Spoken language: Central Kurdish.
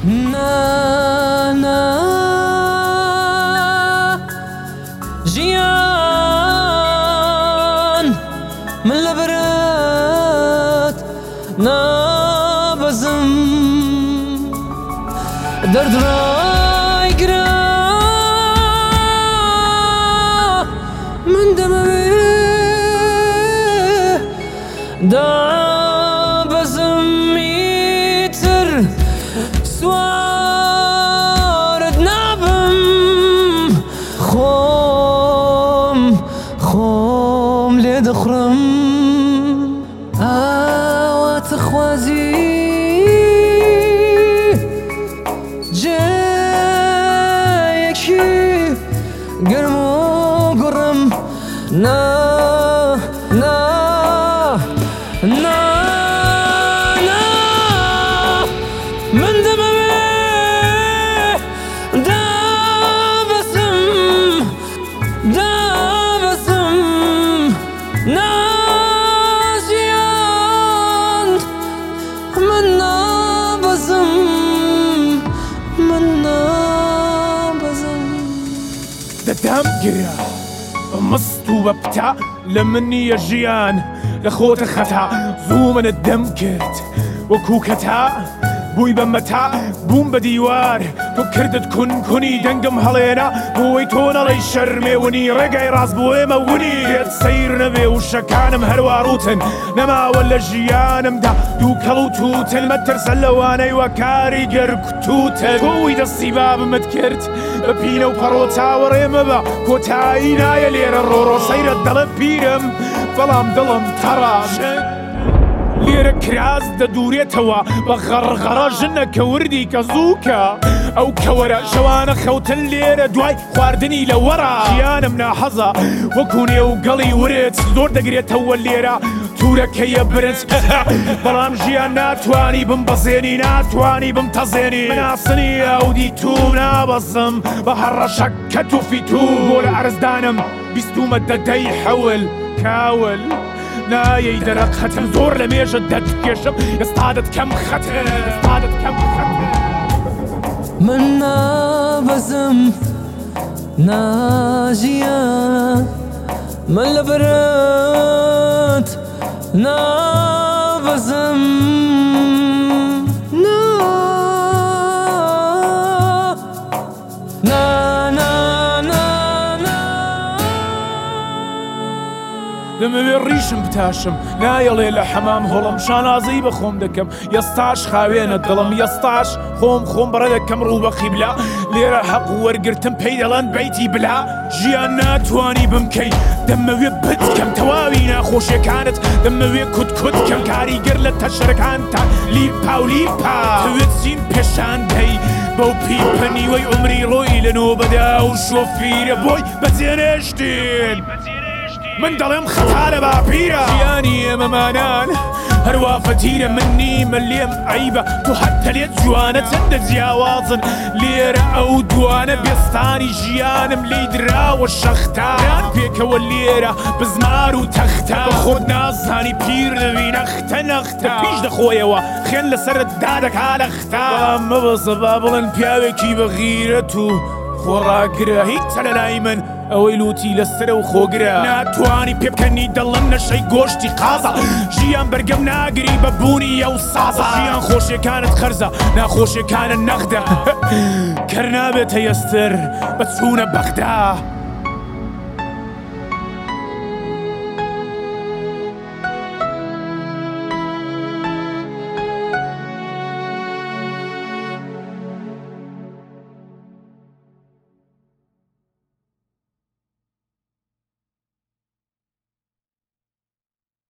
نا نا ژیان من لە برت نابەزم دەرد ڕایگرە من دەمەوێ دابەزم ئیتر سوارت نابم خۆم لێ دەخڕم ئاواتە خوازی جەیەکی گەرم و گوڕم نا نا نا نا من دەمەوێ دابەزم نازیان من نابەزم دەدام گرە مست و بەپتا لە منیە ژیان لە خۆتە خەتا زوو منت دەم کرد وەکوو کەتا بووی بە مەتا بووم بە دیوار تۆ کردت کونی دەنگم هەڵێنا بۆی تۆ نەڵەی شەرمێونی ڕێگای ڕاست بۆ ئێمە ونی لێت سەیر نەبێ و شەکانم هەروەڕوتن نەماوە لە ژیانمدا دوو کەڵ و تووتن مەترسە لەوانەی وە کاریگەر کوتوتن تۆی دەستی بابمت کرد بە پینە و پەڕۆ چاوەڕێمە بە کۆتایی نایە لێرە ڕۆڕۆ سەیرت دەڵە پیرم بەڵام دڵم تەڕاشن لێرە کراس دەدوورێتەوە بە غەڕغەڕە ژنەکە وردی کە زووکە ئەو کەوەرە شەوانە خەوتن لێرە دوای خواردنی لە وەڕا ژیانم ناحەزە وەکوونێ و گەڵی ورێت زۆر دەگرێتەوە لێرە توورەکەیە برنج بەڵام ژیان ناتوانی بم بەزێنی ناتوانی بم تەزێنی مناسنی ئەودی تو نابەزم بە هەڕەشەکە توفی تو بۆ لە ئەرزدانم بیستومە دەدەی حەول کاول نایەی دەرەقەتم زۆر لە مێژە دەتکێشم ئێستادت کەم خەتر من نابەزم ناژیان من لە برت نابەزم دەمەوێ ڕیشم بتاشم نایەڵێ لە حەمام هۆڵم شانازی بە خۆم دەکەم یەستاش خاوێنە دڵم یەستاش خۆم بەڕێ دەکەم ڕوو بە قیبلا لێرە حەق وەرگرتم پێی دەڵێن بەیتی بلا ژیان ناتوانی بمکەی دەمەوێ بتکەم تەواوی ناخۆشیەکانت دەمەوێ کوتکەم کاریگەر لە تەشەرەکانتان لیپا و لیپا توێت چین پێشان دەی بەو پیپەنیوەی عمری ڕۆی لە نۆبەدا و شۆفیرە بۆی بەجێنێشتین من دەڵێم خەتا لە باپیرە ژیانی ئێمەمانان هەروە فەتیرە من نیمە لێم عیبە تۆ هەتە لێت جوانە چەندە جیاوازن لێرە ئەو دوانە بێستانی ژیانم لی دراوە شەختاران پێکەوە لێرە بزمار و تەختە خۆت نازانی پیر دەبی نەختە پیش دەخۆیەوە خوێن لەسەرت دادەکا لەختا مەبەسە با بڵێن پیاوێکی بەغیرەت و خۆڕاگرە هیچ لە لای من ئەوەی لوتی لەسرە و خۆگرە ناتوانی پێ بکەنی دەڵن نەشەی گۆشتی قازە ژیان بەرگەم ناگری بە بوونی ئەو سازە ژیان خۆشیەکانت خەرزە ناخۆشیەکانت نەخدە کەر نابێتە یەستر بە چوونە بەغدا